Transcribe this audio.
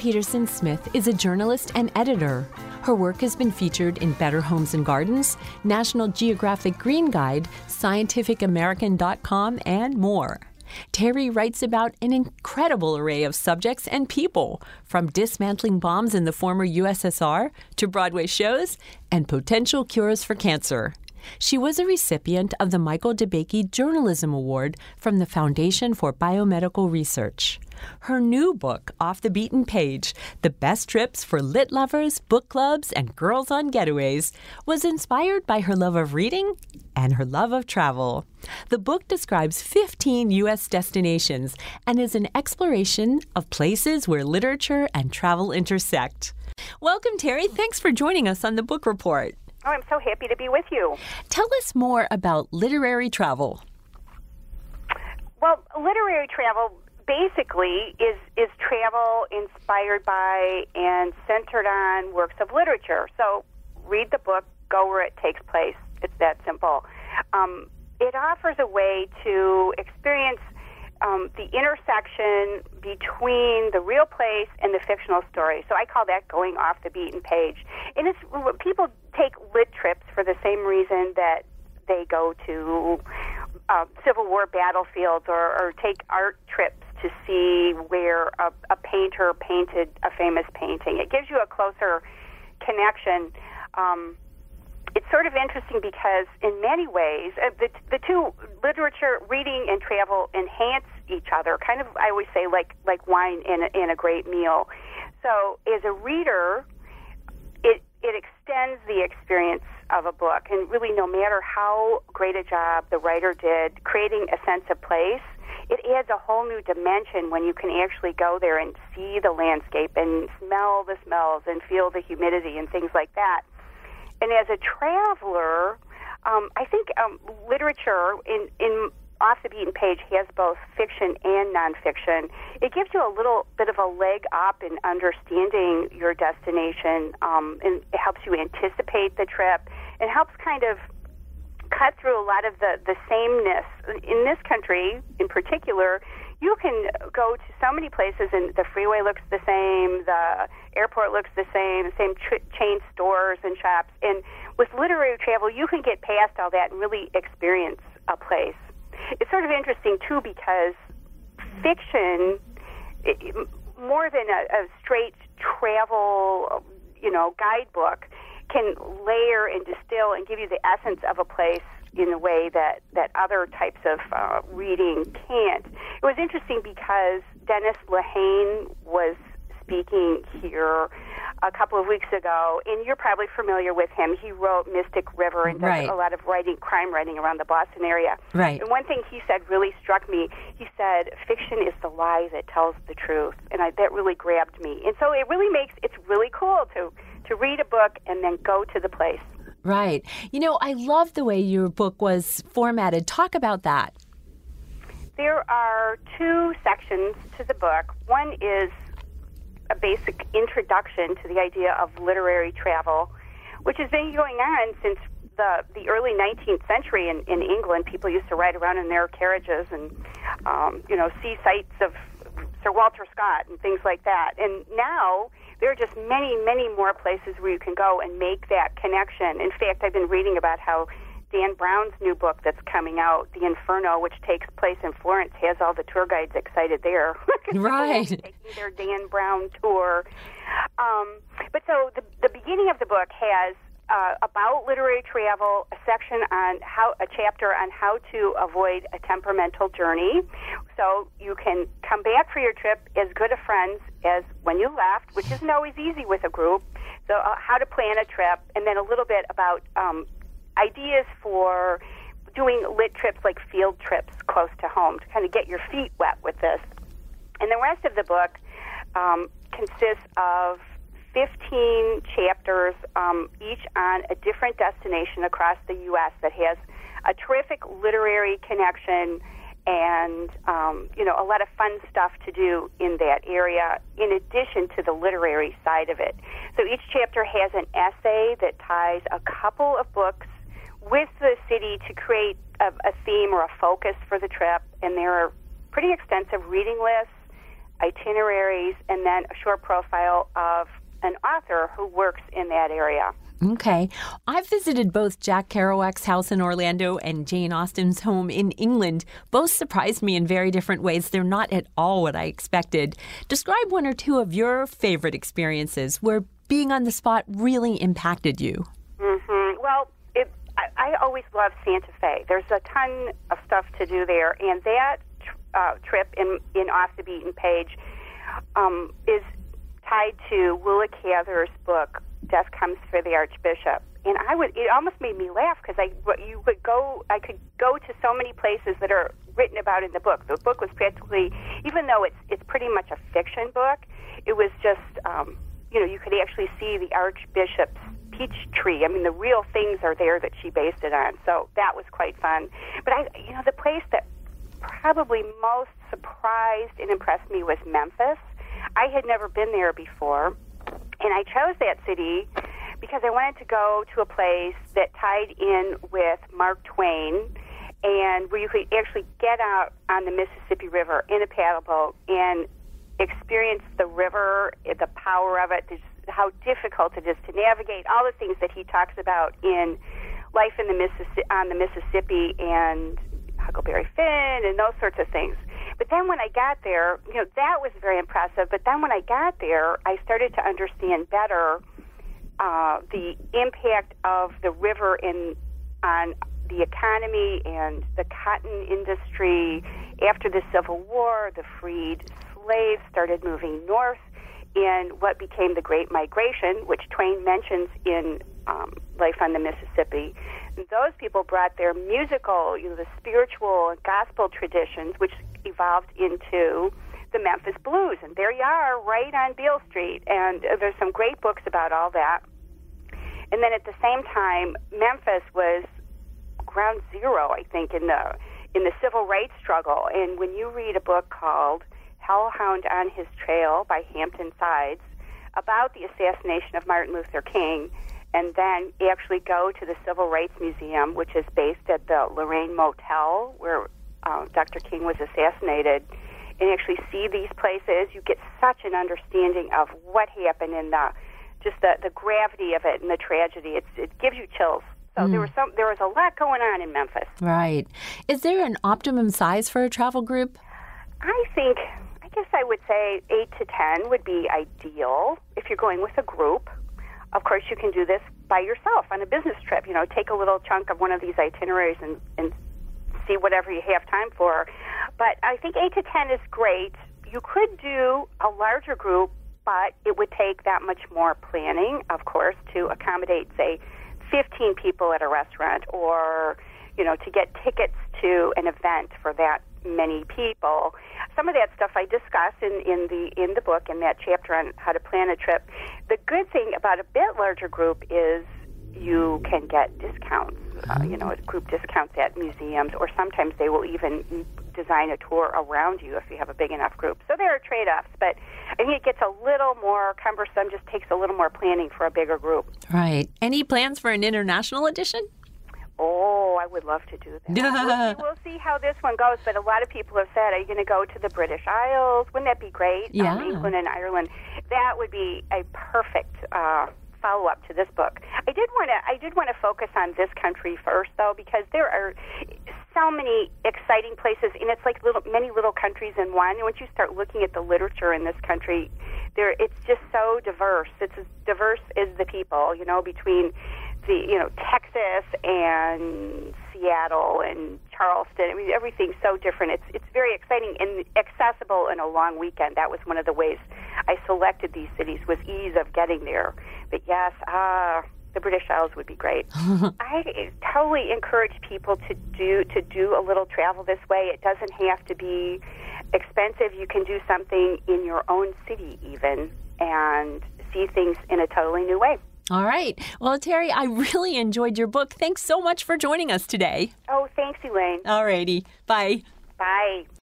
Peterson Smith is a journalist and editor. Her work has been featured in Better Homes and Gardens, National Geographic Green Guide, ScientificAmerican.com, and more. Terry writes about an incredible array of subjects and people, from dismantling bombs in the former USSR to Broadway shows and potential cures for cancer. She was a recipient of the Michael DeBakey Journalism Award from the Foundation for Biomedical Research. Her new book, Off the Beaten Page, The Best Trips for Lit Lovers, Book Clubs, and Girls on Getaways, was inspired by her love of reading and her love of travel. The book describes 15 U.S. destinations and is an exploration of places where literature and travel intersect. Welcome, Terry. Thanks for joining us on the Book Report. Oh, I'm so happy to be with you. Tell us more about literary travel. Well, literary travel basically is travel inspired by and centered on works of literature. So read the book, go where it takes place. It's that simple. It offers a way to experience the intersection between the real place and the fictional story. So I call that going off the beaten page. And it's people take lit trips for the same reason that they go to Civil War battlefields or take art trips to see where a painter painted a famous painting. It gives you a closer connection. It's sort of interesting because in many ways, the two, literature, reading and travel, enhance each other, kind of, I always say, like wine in a great meal. So as a reader, it extends the experience of a book, and really no matter how great a job the writer did creating a sense of place, it adds a whole new dimension when you can actually go there and see the landscape and smell the smells and feel the humidity and things like that. And as a traveler, I think literature in Off the Beaten Page has both fiction and nonfiction. It gives you a little bit of a leg up in understanding your destination, and it helps you anticipate the trip, and helps kind of cut through a lot of the sameness. In this country, in particular, you can go to so many places and the freeway looks the same, the airport looks the same chain stores and shops. And with literary travel, you can get past all that and really experience a place. It's sort of interesting, too, because fiction, more than a straight travel, guidebook, can layer and distill and give you the essence of a place in a way that other types of reading can't. It was interesting because Dennis Lehane was speaking here a couple of weeks ago, and you're probably familiar with him. He wrote Mystic River and does a lot of crime writing around the Boston area. Right. And one thing he said really struck me. He said, fiction is the lie that tells the truth, and that really grabbed me. And so it's really cool to read a book and then go to the place. Right. I love the way your book was formatted. Talk about that. There are two sections to the book. One is a basic introduction to the idea of literary travel, which has been going on since the early 19th century in England. People used to ride around in their carriages and, see sights of Sir Walter Scott and things like that. And now there are just many, many more places where you can go and make that connection. In fact, I've been reading about how Dan Brown's new book that's coming out, The Inferno, which takes place in Florence, has all the tour guides excited there. Right. Taking their Dan Brown tour. But so the beginning of the book has about literary travel, a chapter on how to avoid a temperamental journey. So you can come back for your trip as good a friends as when you left, which isn't always easy with a group. So how to plan a trip, and then a little bit about ideas for doing lit trips, like field trips close to home, to kind of get your feet wet with this. And the rest of the book consists of 15 chapters, each on a different destination across the U.S. that has a terrific literary connection and, a lot of fun stuff to do in that area, in addition to the literary side of it. So each chapter has an essay that ties a couple of books with the city to create a theme or a focus for the trip, and there are pretty extensive reading lists, itineraries, and then a short profile of an author who works in that area. Okay. I've visited both Jack Kerouac's house in Orlando and Jane Austen's home in England. Both surprised me in very different ways. They're not at all what I expected. Describe one or two of your favorite experiences where being on the spot really impacted you. Well, I always love Santa Fe. There's a ton of stuff to do there, and that trip in Off the Beaten Page is tied to Willa Cather's book, Death Comes for the Archbishop. And it almost made me laugh because I could go to so many places that are written about in the book. The book was practically, even though it's pretty much a fiction book, it was just, you could actually see the Archbishop's peach tree. I mean, the real things are there that she based it on. So that was quite fun. But the place that probably most surprised and impressed me was Memphis. I had never been there before, and I chose that city because I wanted to go to a place that tied in with Mark Twain and where you could actually get out on the Mississippi River in a paddle boat and experience the river, the power of it, how difficult it is to navigate, all the things that he talks about in Life on the Mississippi and Huckleberry Finn and those sorts of things. But then when I got there, that was very impressive. But then when I got there, I started to understand better the impact of the river on the economy and the cotton industry. After the Civil War, the freed slaves started moving north in what became the Great Migration, which Twain mentions in Life on the Mississippi. And those people brought their musical, the spiritual and gospel traditions, which evolved into the Memphis Blues. And there you are, right on Beale Street. And there's some great books about all that. And then at the same time, Memphis was ground zero, I think, in the civil rights struggle. And when you read a book called Hellhound on His Trail by Hampton Sides about the assassination of Martin Luther King, and then actually go to the Civil Rights Museum, which is based at the Lorraine Motel, where Dr. King was assassinated, and actually see these places, you get such an understanding of what happened and the gravity of it and the tragedy. It gives you chills. So there was a lot going on in Memphis. Right. Is there an optimum size for a travel group? I guess I would say 8 to 10 would be ideal if you're going with a group. Of course, you can do this by yourself on a business trip. Take a little chunk of one of these itineraries and see whatever you have time for. But I think 8 to 10 is great. You could do a larger group, but it would take that much more planning, of course, to accommodate, say, 15 people at a restaurant, or, to get tickets to an event for that many people. Some of that stuff I discuss in the book, in that chapter on how to plan a trip. The good thing about a bit larger group is you can get discounts, group discounts at museums, or sometimes they will even design a tour around you if you have a big enough group. So there are trade-offs, but I think it gets a little more cumbersome, just takes a little more planning for a bigger group. Right. Any plans for an international edition? Oh, I would love to do that. We'll see how this one goes, but a lot of people have said, are you going to go to the British Isles? Wouldn't that be great? Yeah. England and Ireland. That would be a perfect follow-up to this book. I did want to focus on this country first, though, because there are so many exciting places, and it's like many little countries in one. And once you start looking at the literature in this country, it's just so diverse. It's as diverse as the people, between Texas and Seattle and Charleston. I mean, everything's so different. It's very exciting and accessible in a long weekend. That was one of the ways I selected these cities, was ease of getting there. But yes, the British Isles would be great. I totally encourage people to do a little travel this way. It doesn't have to be expensive. You can do something in your own city even and see things in a totally new way. All right. Well, Terry, I really enjoyed your book. Thanks so much for joining us today. Oh, thanks, Elaine. All righty. Bye. Bye.